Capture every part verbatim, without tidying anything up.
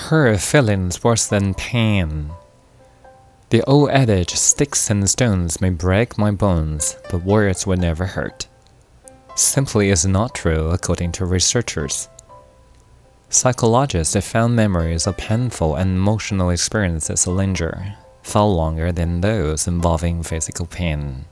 hurt feelings worse than pain. The old adage, sticks and stones may break my bones, but words will never hurt, simply is not true according to researchers. Psychologists have found memories of painful and emotional experiences linger far longer than those involving physical pain.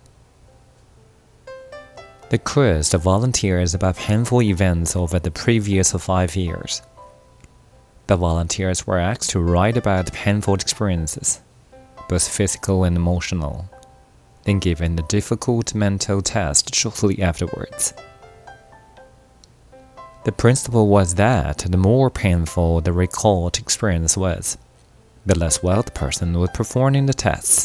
They quizzed the volunteers about painful events over the previous five years. The volunteers were asked to write about painful experiences, both physical and emotional, then given the difficult mental test shortly afterwards. The principle was that the more painful the recalled experience was, the less well the person would perform in the tests.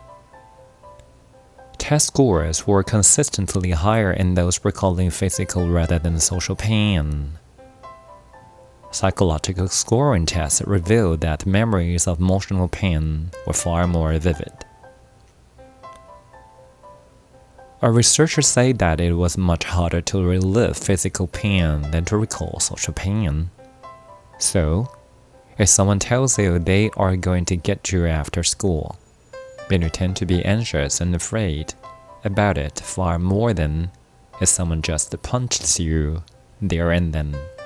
Test scores were consistently higher in those recalling physical rather than social pain. Psychological scoring tests revealed that memories of emotional pain were far more vivid. Our researchers say that it was much harder to relive physical pain than to recall social pain. So, if someone tells you they are going to get you after school, then you tend to be anxious and afraid about it far more than if someone just punches you there and then.